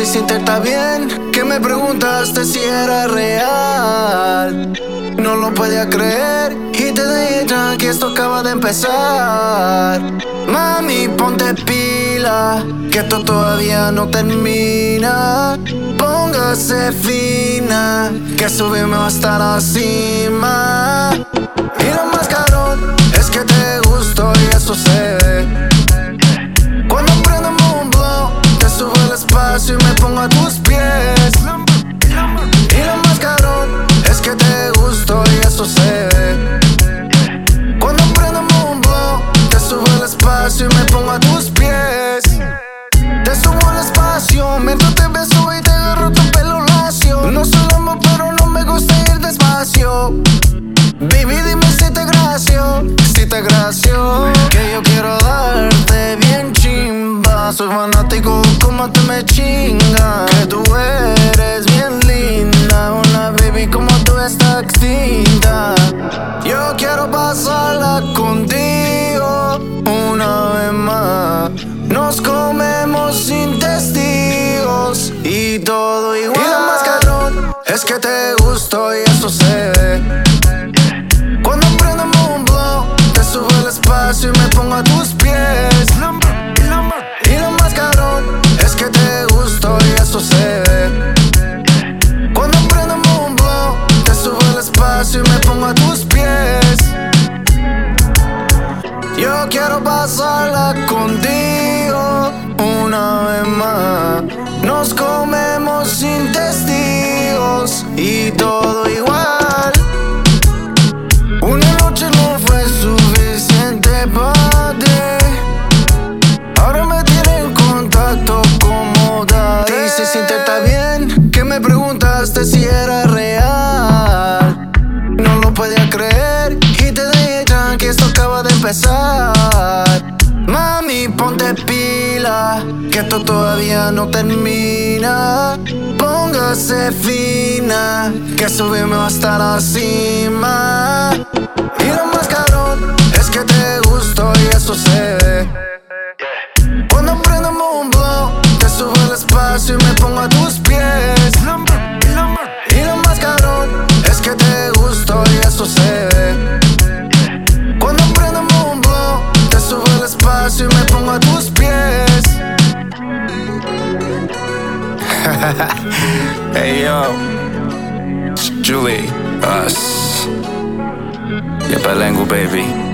siente está bien, que me preguntaste si era real. No lo podía creer y te dije ya que esto acaba de empezar. Mami, ponte pila, que esto todavía no termina. Póngase fina, que subimos hasta la cima. Y lo más cabrón es que te gustó y eso se ve. Cuando prendemos un blunt, te subo el espacio y me pongo a tus pies. Y lo más cabrón es que te gustó y eso se ve. Cuando prendemos un blunt, te subo el espacio y me pongo a tus pies. Te subo el espacio mientras te beso y te agarro tu pelo lacio. No soy lambo pero no me gusta ir despacio. Baby, dime si te gracio, que yo quiero darte bien chimba. Soy fanático como te me chinga. Que tú eres bien linda, una baby como tú está extinta. Yo quiero pasarla contigo una vez más. Nos comemos sin testigos y todo igual. Y lo más cabrón es que te gustó y eso se ve. Cuando prendemos un blunt, te subo el espacio y me pongo a tus pies. Y lo más cabrón es que te gustó y eso se ve. Cuando prendemos un blunt, te subo el espacio y me pongo a tus pies. Yo quiero pasarla contigo una vez más. Nos comemos sin testigos y todo igual. Una noche no fue suficiente para ti. Ahora me tiene en contacto como Daddy. Y se siente tan bien que me preguntaste si era real. No lo podía creer y te dije ya que esto acaba de empezar. Mami, ponte pila, que esto todavía no termina. Póngase fina, que subimos hasta la cima. Y lo más cabrón es que te gustó y eso se ve. Cuando prendemos un blunt, te subo el espacio y me pongo a tus pies. Y lo más cabrón es que te gustó y eso se ve. Cuando prendemos un blunt, te subo el espacio y me pongo a tus pies. Hey yo, Julie, us, Yapalengu baby.